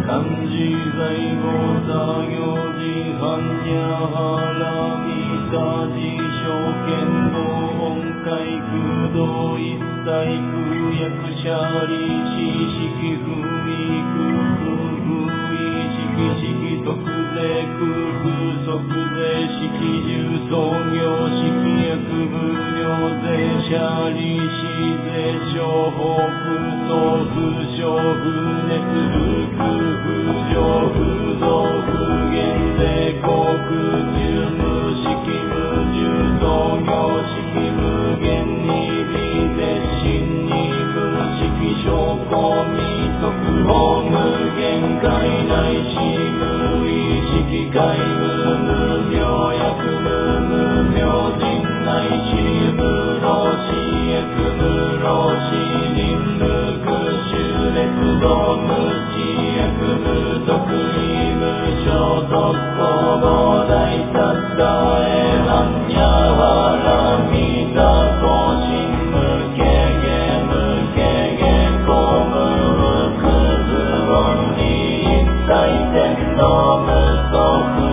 漢字在語作業時般若波羅蜜多時証券道音階空洞一切空役者利子式不意空不意式特税空不即税式重創業式役無料税者利子税商法空送不商不熱不空不上不増不減税航空重無式無重創業式無限に微絶心に無式証拠未速報無限界内し無意識界無無病薬無無病人内し無老死薬無老死人無空襲列道無知薬無得意無所得公募大達大へ般若波羅蜜多高深無軽減無軽減公無無空図論理一切天道無相